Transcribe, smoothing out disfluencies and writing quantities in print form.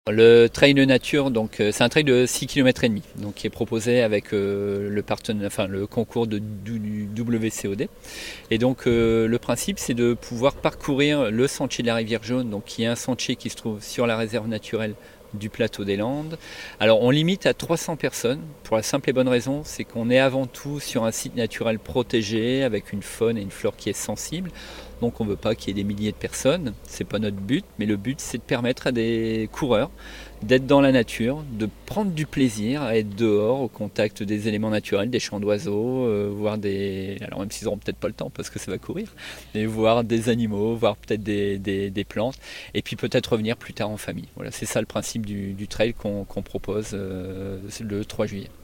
Le trail de nature, donc c'est un trail de 6 km et demi, donc qui est proposé avec le concours du WCOD. Et donc le principe, c'est de pouvoir parcourir le sentier de la rivière Jaune, donc qui est un sentier qui se trouve sur la réserve naturelle du plateau des Landes. Alors on limite à 300 personnes pour la simple et bonne raison, c'est qu'on est avant tout sur un site naturel protégé avec une faune et une flore qui est sensible. Donc on ne veut pas qu'il y ait des milliers de personnes, c'est pas notre but, mais le but c'est de permettre à des coureurs d'être dans la nature, de prendre du plaisir à être dehors au contact des éléments naturels, des chants d'oiseaux, voir des... Alors même s'ils n'auront peut-être pas le temps parce que ça va courir, mais voir des animaux, voir peut-être des plantes, et puis peut-être revenir plus tard en famille. Voilà, c'est ça le principe du trail qu'on propose le 3 juillet.